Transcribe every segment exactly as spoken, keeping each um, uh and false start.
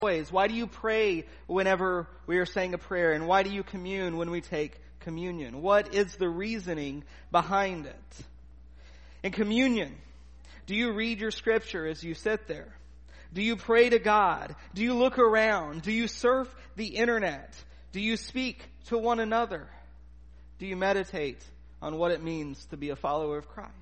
ways? Why do you pray whenever we are saying a prayer? And why do you commune when we take communion? What is the reasoning behind it? In communion, do you read your scripture as you sit there? Do you pray to God? Do you look around? Do you surf the internet? Do you speak to one another? Do you meditate on what it means to be a follower of Christ?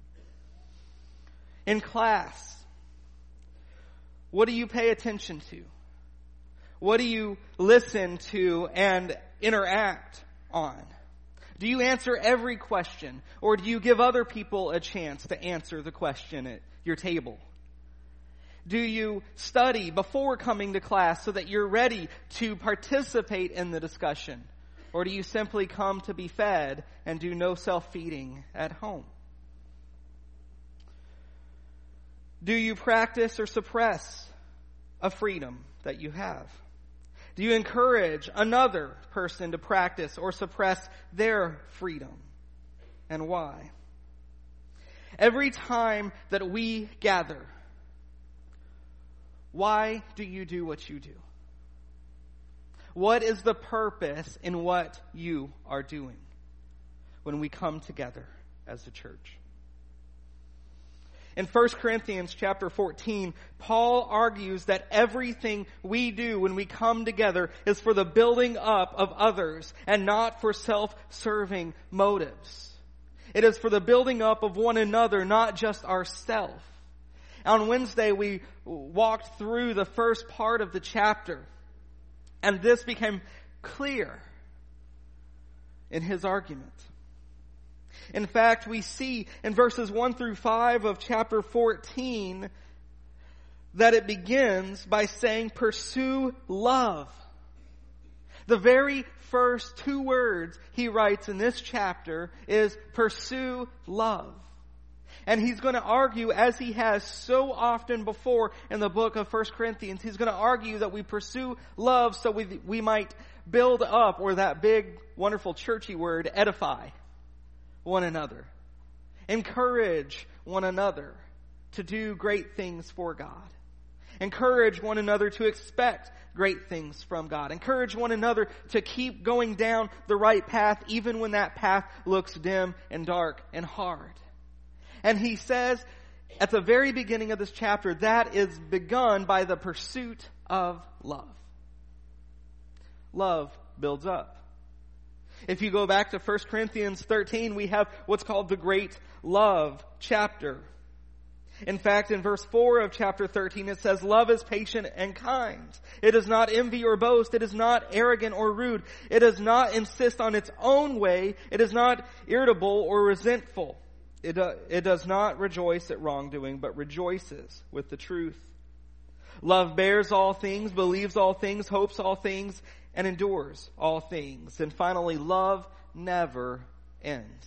In class, what do you pay attention to? What do you listen to and interact on? Do you answer every question, or do you give other people a chance to answer the question at your table? Do you study before coming to class so that you're ready to participate in the discussion? Or do you simply come to be fed and do no self-feeding at home? Do you practice or suppress a freedom that you have? Do you encourage another person to practice or suppress their freedom? And why? Every time that we gather, why do you do what you do? What is the purpose in what you are doing when we come together as a church? In First Corinthians chapter fourteen, Paul argues that everything we do when we come together is for the building up of others and not for self-serving motives. It is for the building up of one another, not just ourselves. On Wednesday, we walked through the first part of the chapter, and this became clear in his argument. In fact, we see in verses one through five of chapter fourteen that it begins by saying, pursue love. The very first two words he writes in this chapter is pursue love. And he's going to argue, as he has so often before in the book of First Corinthians, he's going to argue that we pursue love so we, we might build up, or that big, wonderful, churchy word, edify one another. Encourage one another to do great things for God. Encourage one another to expect great things from God. Encourage one another to keep going down the right path, even when that path looks dim and dark and hard. And he says at the very beginning of this chapter, that is begun by the pursuit of love. Love builds up. If you go back to First Corinthians thirteen, we have what's called the Great Love chapter. In fact, in verse four of chapter thirteen, it says, love is patient and kind. It does not envy or boast. It is not arrogant or rude. It does not insist on its own way. It is not irritable or resentful. It, uh, it does not rejoice at wrongdoing, but rejoices with the truth. Love bears all things, believes all things, hopes all things, and endures all things. And finally, love never ends.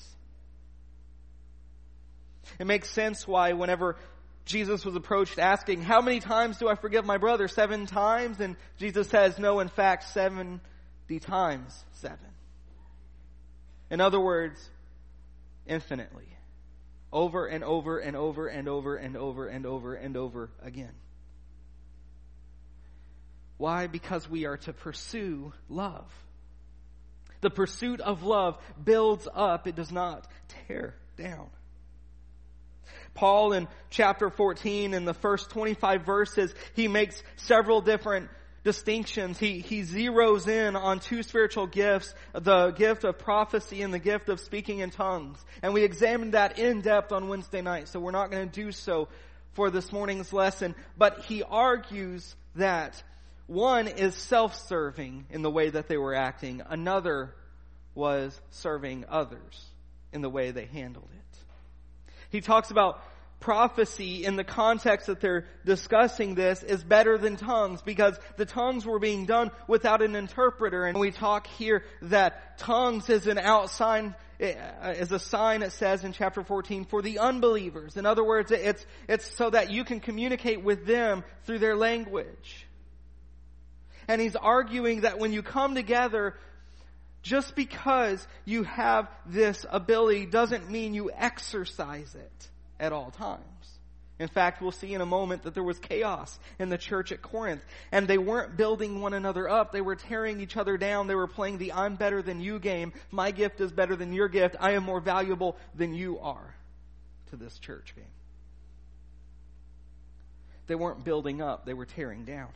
It makes sense why whenever Jesus was approached asking, how many times do I forgive my brother? Seven times? And Jesus says, no, in fact, seventy times seven. In other words, infinitely. Over and over and over and over and over and over and over again. Why? Because we are to pursue love. The pursuit of love builds up. It does not tear down. Paul in chapter fourteen, in the first twenty-five verses, he makes several different distinctions. He, he zeroes in on two spiritual gifts, the gift of prophecy and the gift of speaking in tongues. And we examined that in depth on Wednesday night, so we're not going to do so for this morning's lesson. But he argues that one is self-serving in the way that they were acting. Another was serving others in the way they handled it. He talks about prophecy in the context that they're discussing this is better than tongues, because the tongues were being done without an interpreter. And we talk here that tongues is an outsign, is a sign, it says in chapter fourteen, for the unbelievers. In other words, it's, it's so that you can communicate with them through their language. And he's arguing that when you come together, just because you have this ability doesn't mean you exercise it at all times. In fact, we'll see in a moment that there was chaos in the church at Corinth. And they weren't building one another up. They were tearing each other down. They were playing the I'm better than you game. My gift is better than your gift. I am more valuable than you are to this church game. They weren't building up. They were tearing down.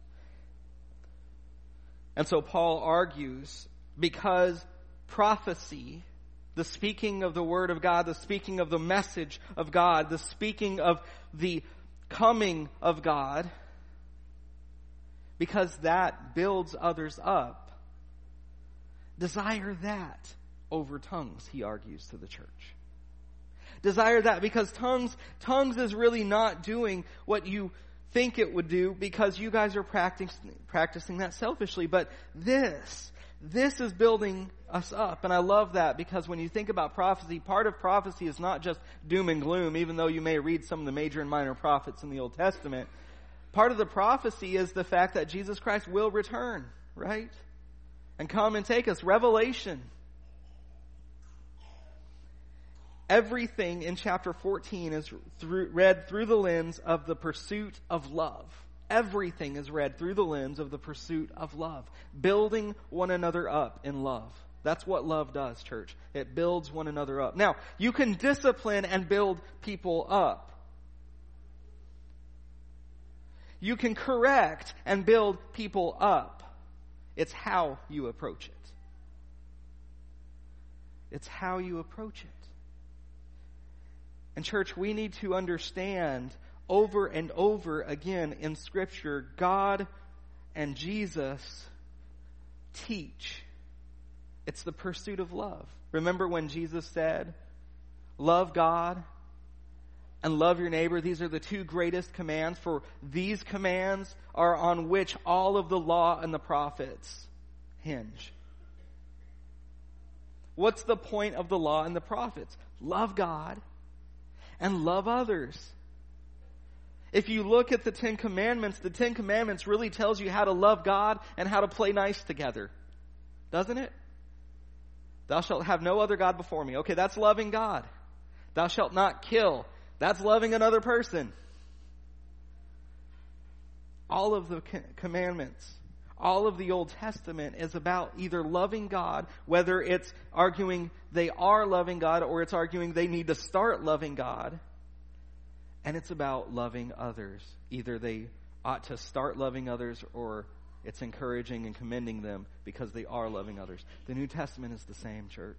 And so Paul argues, because prophecy, the speaking of the Word of God, the speaking of the message of God, the speaking of the coming of God, because that builds others up, desire that over tongues, he argues to the church. Desire that because tongues, tongues is really not doing what you think it would do because you guys are practicing, practicing that selfishly. But this, this is building us up. And I love that because when you think about prophecy, part of prophecy is not just doom and gloom, even though you may read some of the major and minor prophets in the Old Testament. Part of the prophecy is the fact that Jesus Christ will return, right? And come and take us. Revelation. Everything in chapter fourteen is through, read through the lens of the pursuit of love. Everything is read through the lens of the pursuit of love. Building one another up in love. That's what love does, church. It builds one another up. Now, you can discipline and build people up. You can correct and build people up. It's how you approach it. It's how you approach it. And church, we need to understand over and over again in Scripture, God and Jesus teach. It's the pursuit of love. Remember when Jesus said, love God and love your neighbor. These are the two greatest commands, for these commands are on which all of the law and the prophets hinge. What's the point of the law and the prophets? Love God and love others. If you look at the Ten Commandments, the Ten Commandments really tells you how to love God and how to play nice together. Doesn't it? Thou shalt have no other God before me. Okay, that's loving God. Thou shalt not kill. That's loving another person. All of the commandments, all of the Old Testament is about either loving God, whether it's arguing they are loving God or it's arguing they need to start loving God. And it's about loving others. Either they ought to start loving others or it's encouraging and commending them because they are loving others. The New Testament is the same, church.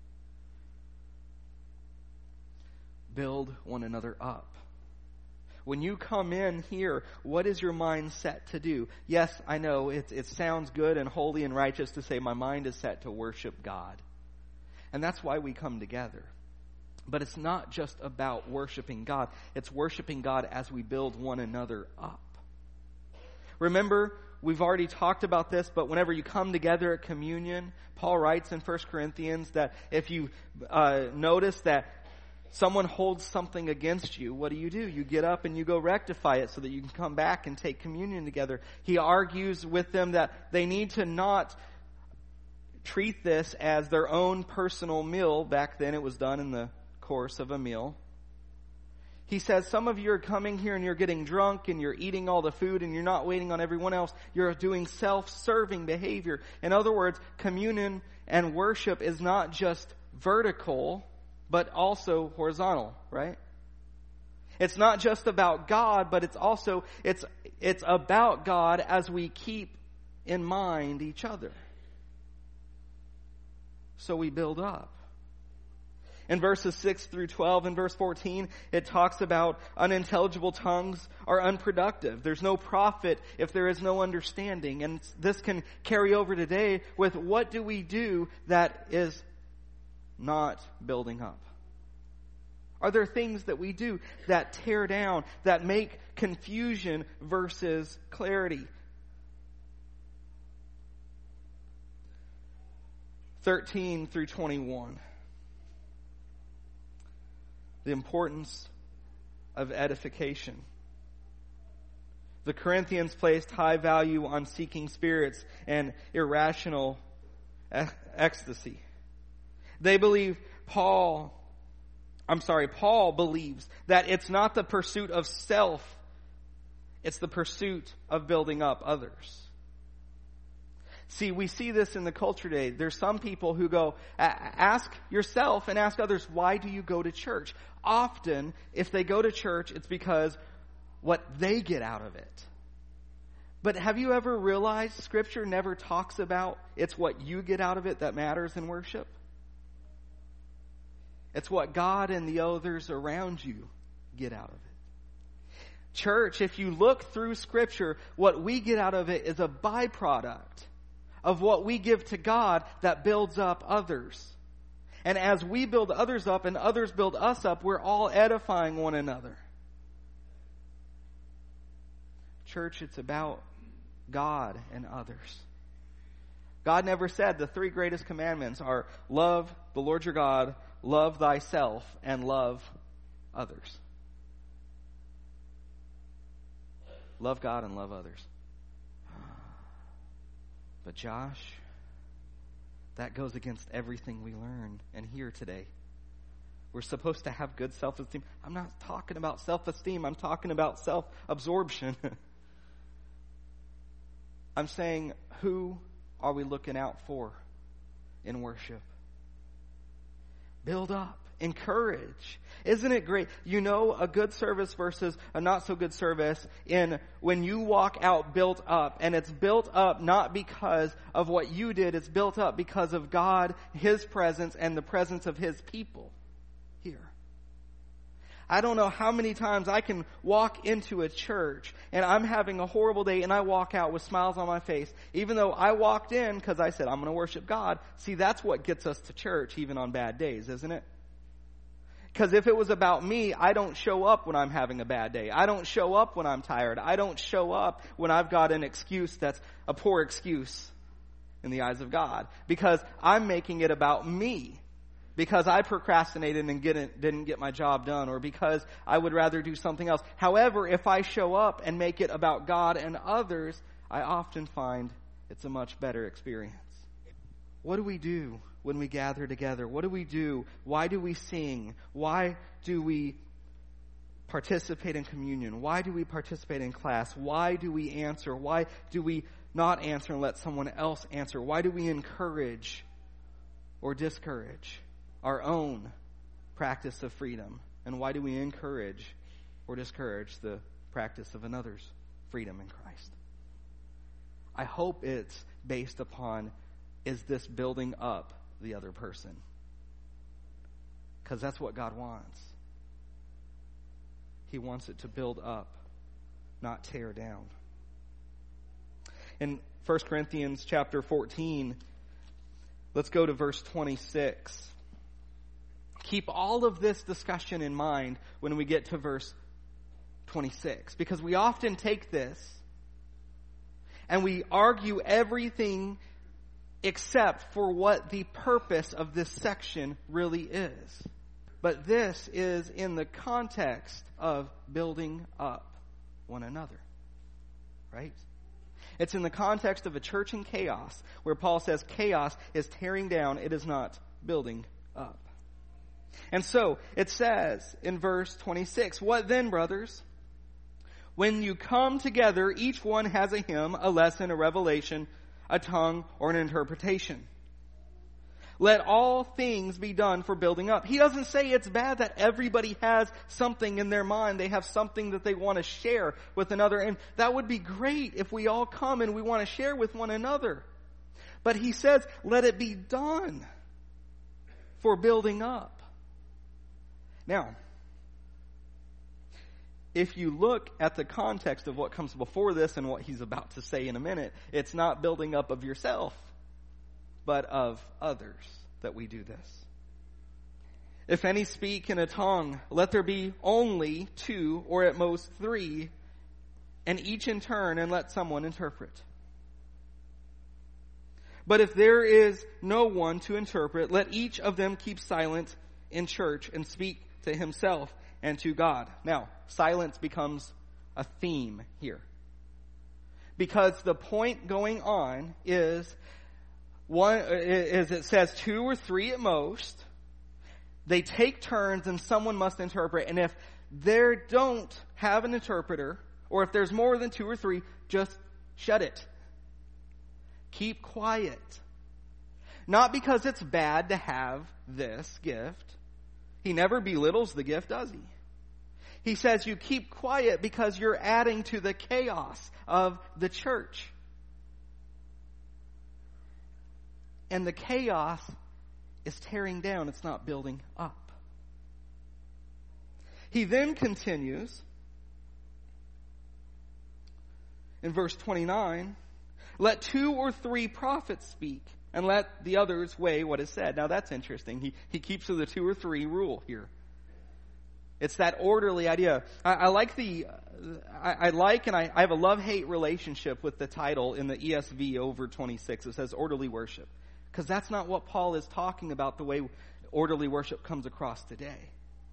Build one another up. When you come in here, what is your mind set to do? Yes, I know it, it sounds good and holy and righteous to say my mind is set to worship God. And that's why we come together. But it's not just about worshiping God. It's worshiping God as we build one another up. Remember, we've already talked about this, but whenever you come together at communion, Paul writes in First Corinthians that if you uh, notice that someone holds something against you, what do you do? You get up and you go rectify it so that you can come back and take communion together. He argues with them that they need to not treat this as their own personal meal. Back then it was done in the course of a meal. He says, some of you are coming here and you're getting drunk and you're eating all the food and you're not waiting on everyone else. You're doing self-serving behavior. In other words, communion and worship is not just vertical, but also horizontal, right? It's not just about God, but it's also, it's, it's about God as we keep in mind each other. So we build up. In verses six through twelve and verse fourteen, it talks about unintelligible tongues are unproductive. There's no profit if there is no understanding. And this can carry over today with what do we do that is not building up? Are there things that we do that tear down, that make confusion versus clarity? thirteen through twenty-one. The importance of edification. The Corinthians placed high value on seeking spirits and irrational ecstasy. They believe Paul I'm sorry, Paul believes that it's not the pursuit of self, it's the pursuit of building up others. See, we see this in the culture today. There's some people who go, ask yourself and ask others, why do you go to church? Often, if they go to church, it's because what they get out of it. But have you ever realized Scripture never talks about it's what you get out of it that matters in worship? It's what God and the others around you get out of it. Church, if you look through Scripture, what we get out of it is a byproduct of what we give to God that builds up others. And as we build others up and others build us up, we're all edifying one another. Church, it's about God and others. God never said the three greatest commandments are love the Lord your God, love thyself, and love others. Love God and love others. But Josh, that goes against everything we learn and hear today. We're supposed to have good self-esteem. I'm not talking about self-esteem. I'm talking about self-absorption. I'm saying, who are we looking out for in worship? Build up. Encourage. Isn't it great? You know a good service versus a not so good service in when you walk out built up, and it's built up not because of what you did, it's built up because of God, His presence, and the presence of His people here. I don't know how many times I can walk into a church and I'm having a horrible day and I walk out with smiles on my face, even though I walked in because I said, I'm going to worship God. See, that's what gets us to church even on bad days, isn't it? Because if it was about me, I don't show up when I'm having a bad day. I don't show up when I'm tired. I don't show up when I've got an excuse that's a poor excuse in the eyes of God. Because I'm making it about me. Because I procrastinated and get, didn't get my job done. Or because I would rather do something else. However, if I show up and make it about God and others, I often find it's a much better experience. What do we do when we gather together? What do we do? Why do we sing? Why do we participate in communion? Why do we participate in class? Why do we answer? Why do we not answer and let someone else answer? Why do we encourage or discourage our own practice of freedom? And why do we encourage or discourage the practice of another's freedom in Christ? I hope it's based upon, is this building up the other person? Because that's what God wants. He wants it to build up, not tear down. In First Corinthians chapter fourteen, let's go to verse twenty-six. Keep all of this discussion in mind when we get to verse twenty-six, because we often take this and we argue everything except for what the purpose of this section really is. But this is in the context of building up one another, right? It's in the context of a church in chaos, where Paul says chaos is tearing down, it is not building up. And so it says in verse twenty-six, what then, brothers? When you come together, each one has a hymn, a lesson, a revelation, a tongue, or an interpretation. Let all things be done for building up. He doesn't say it's bad that everybody has something in their mind. They have something that they want to share with another. And that would be great if we all come and we want to share with one another. But he says, let it be done for building up. Now, if you look at the context of what comes before this and what he's about to say in a minute, it's not building up of yourself, but of others that we do this. If any speak in a tongue, let there be only two or at most three, and each in turn, and let someone interpret. But if there is no one to interpret, let each of them keep silent in church and speak to himself and to God. Now, silence becomes a theme here. Because the point going on is, one, is it says two or three at most. They take turns and someone must interpret. And if they don't have an interpreter, or if there's more than two or three, just shut it. Keep quiet. Not because it's bad to have this gift. He never belittles the gift, does he? He says you keep quiet because you're adding to the chaos of the church. And the chaos is tearing down. It's not building up. He then continues in verse twenty-nine, let two or three prophets speak, and let the others weigh what is said. Now that's interesting. He, he keeps to the two or three rule here. It's that orderly idea. I, I like the, I, I like and I, I have a love-hate relationship with the title in the E S V over twenty-six. It says orderly worship. Because that's not what Paul is talking about the way orderly worship comes across today.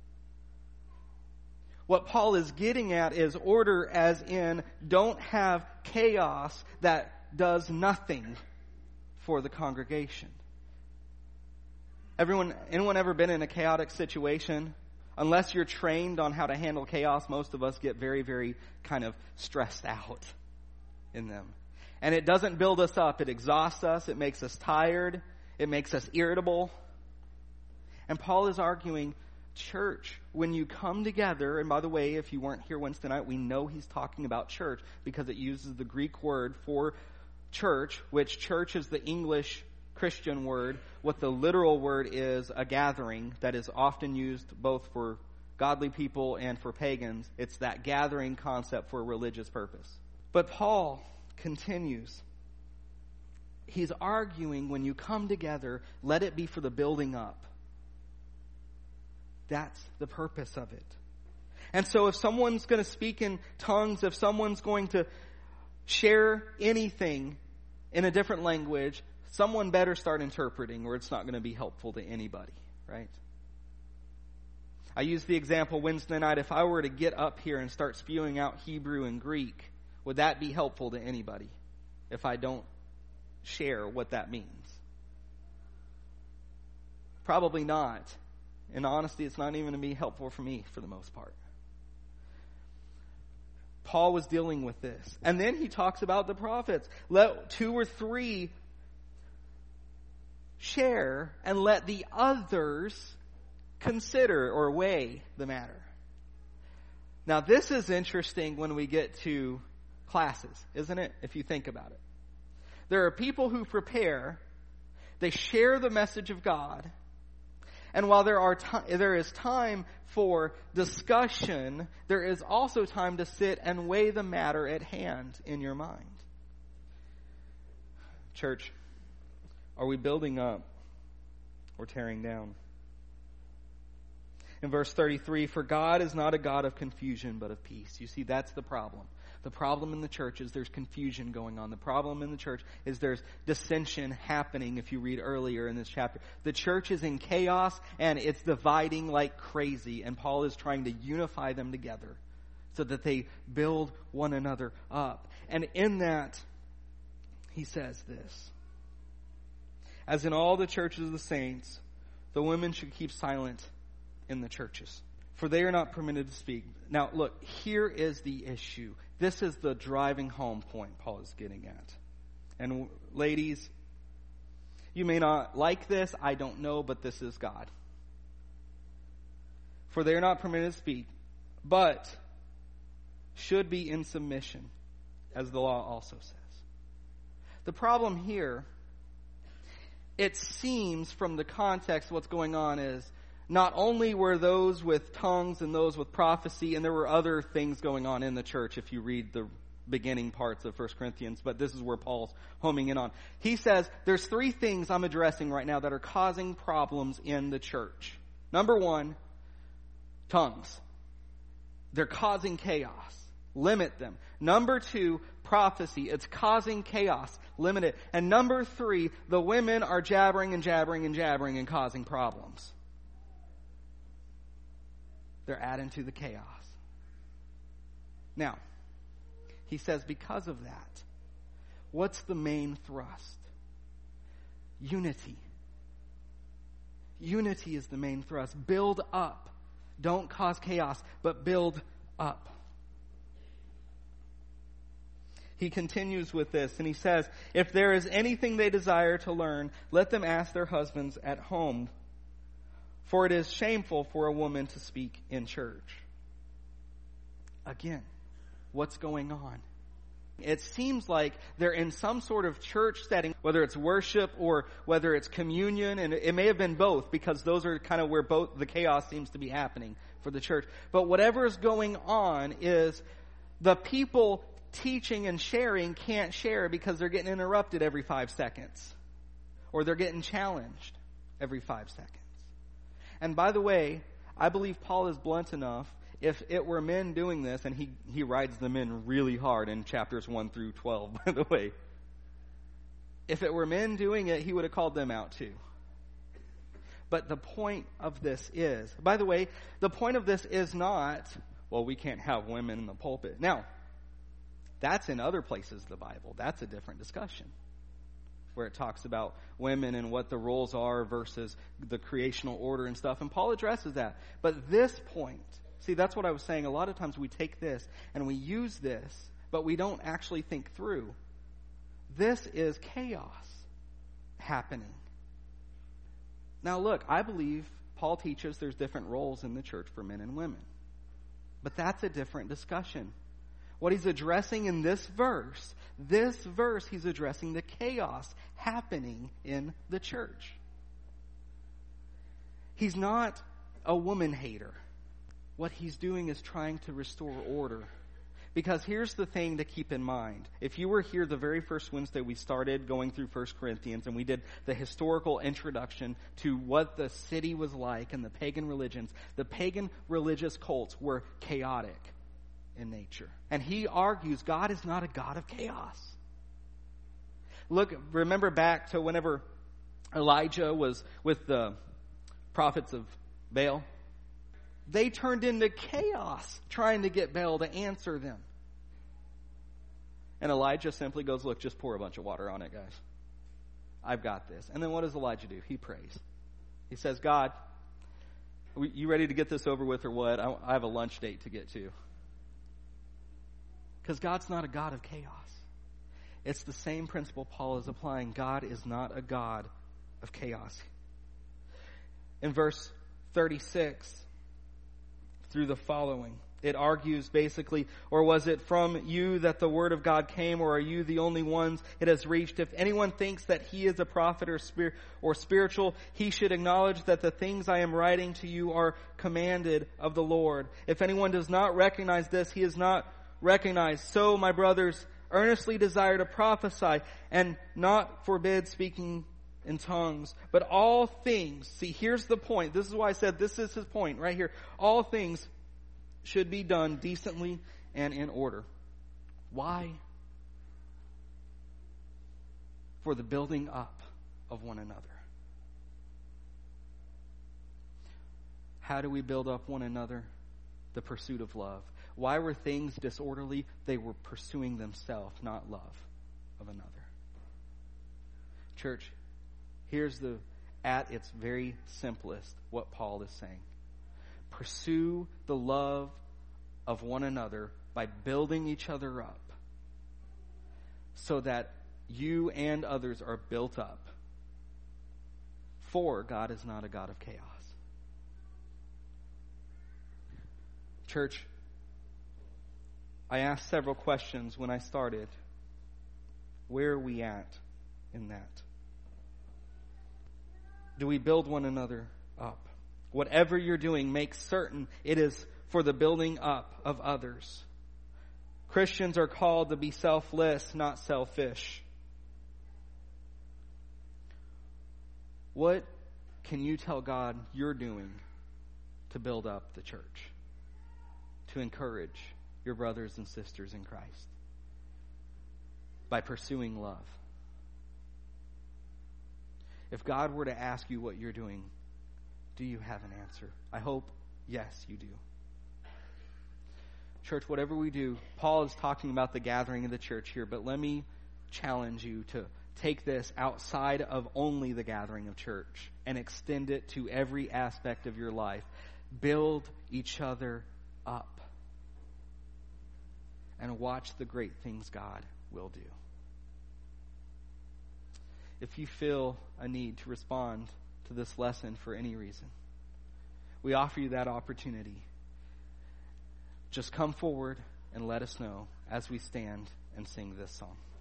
What Paul is getting at is order as in don't have chaos that does nothing for the congregation. Everyone, anyone ever been in a chaotic situation? Unless you're trained on how to handle chaos, most of us get very, very kind of stressed out in them. And it doesn't build us up. It exhausts us. It makes us tired. It makes us irritable. And Paul is arguing, church, when you come together, and by the way, if you weren't here Wednesday night, we know he's talking about church because it uses the Greek word for church, which church is the English Christian word. What the literal word is, a gathering that is often used both for godly people and for pagans. It's that gathering concept for a religious purpose. But Paul continues. He's arguing when you come together, let it be for the building up. That's the purpose of it. And so if someone's going to speak in tongues, if someone's going to share anything in a different language, someone better start interpreting or it's not going to be helpful to anybody, right? I used the example Wednesday night. If I were to get up here and start spewing out Hebrew and Greek, would that be helpful to anybody if I don't share what that means? Probably not. In honesty, it's not even going to be helpful for me for the most part. Paul was dealing with this. And then he talks about the prophets. Let two or three share and let the others consider or weigh the matter. Now this is interesting when we get to classes, isn't it? If you think about it. There are people who prepare, they share the message of God, and while there are t- there is time for discussion, there is also time to sit and weigh the matter at hand in your mind. Church, are we building up or tearing down? In verse thirty-three, for God is not a God of confusion, but of peace. You see, that's the problem. The problem in the church is there's confusion going on. The problem in the church is there's dissension happening, if you read earlier in this chapter. The church is in chaos and it's dividing like crazy. And Paul is trying to unify them together so that they build one another up. And in that, he says this. As in all the churches of the saints, the women should keep silent in the churches, for they are not permitted to speak. Now, look, here is the issue. This is the driving home point Paul is getting at. And ladies, you may not like this, I don't know, but this is God. For they are not permitted to speak, but should be in submission, as the law also says. The problem here, it seems from the context what's going on is, not only were those with tongues and those with prophecy, and there were other things going on in the church if you read the beginning parts of First Corinthians, but this is where Paul's homing in on. He says, there's three things I'm addressing right now that are causing problems in the church. Number one, tongues. They're causing chaos. Limit them. Number two, prophecy. It's causing chaos. Limit it. And number three, the women are jabbering and jabbering and jabbering and causing problems. They're adding to the chaos. Now, he says because of that, what's the main thrust? Unity. Unity is the main thrust. Build up. Don't cause chaos, but build up. He continues with this, and he says, if there is anything they desire to learn, let them ask their husbands at home, for it is shameful for a woman to speak in church. Again, what's going on? It seems like they're in some sort of church setting, whether it's worship or whether it's communion, and it may have been both, because those are kind of where both the chaos seems to be happening for the church. But whatever is going on is the people teaching and sharing can't share because they're getting interrupted every five seconds. Or they're getting challenged every five seconds. And by the way, I believe Paul is blunt enough. If it were men doing this, and he, he rides them in really hard in chapters one through twelve, by the way. If it were men doing it, he would have called them out too. But the point of this is, by the way, the point of this is not, well, we can't have women in the pulpit. Now, that's in other places of the Bible. That's a different discussion, where it talks about women and what the roles are versus the creational order and stuff. And Paul addresses that. But this point, see, that's what I was saying. A lot of times we take this and we use this, but we don't actually think through. This is chaos happening. Now look, I believe Paul teaches there's different roles in the church for men and women. But that's a different discussion. What he's addressing in this verse, this verse, he's addressing the chaos happening in the church. He's not a woman hater. What he's doing is trying to restore order. Because here's the thing to keep in mind. If you were here the very first Wednesday we started going through First Corinthians, and we did the historical introduction to what the city was like and the pagan religions, the pagan religious cults were chaotic in nature. And he argues God is not a God of chaos. Look, remember back to whenever Elijah was with the prophets of Baal? They turned into chaos trying to get Baal to answer them. And Elijah simply goes, look, just pour a bunch of water on it, guys. I've got this. And then what does Elijah do? He prays. He says, God, you ready to get this over with or what? I have a lunch date to get to. Because God's not a God of chaos. It's the same principle Paul is applying. God is not a God of chaos. In verse thirty-six through the following, it argues basically, or was it from you that the word of God came, or are you the only ones it has reached? If anyone thinks that he is a prophet or spir- or spiritual, he should acknowledge that the things I am writing to you are commanded of the Lord. If anyone does not recognize this, he is not recognized. So, my brothers, earnestly desire to prophesy and not forbid speaking in tongues. But all things, see, here's the point. This is why I said this is his point right here. All things should be done decently and in order. Why? For the building up of one another. How do we build up one another? The pursuit of love. Why were things disorderly? They were pursuing themselves, not love of another. Church, here's the, at its very simplest, what Paul is saying. Pursue the love of one another by building each other up so that you and others are built up. For God is not a God of chaos. Church, I asked several questions when I started. Where are we at in that? Do we build one another up? Whatever you're doing, make certain it is for the building up of others. Christians are called to be selfless, not selfish. What can you tell God you're doing to build up the church? To encourage your brothers and sisters in Christ by pursuing love. If God were to ask you what you're doing, do you have an answer? I hope, yes, you do. Church, whatever we do, Paul is talking about the gathering of the church here, but let me challenge you to, take this outside of only the gathering of church and extend it to every aspect of your life. Build each other up. And watch the great things God will do. If you feel a need to respond to this lesson for any reason, we offer you that opportunity. Just come forward and let us know as we stand and sing this song.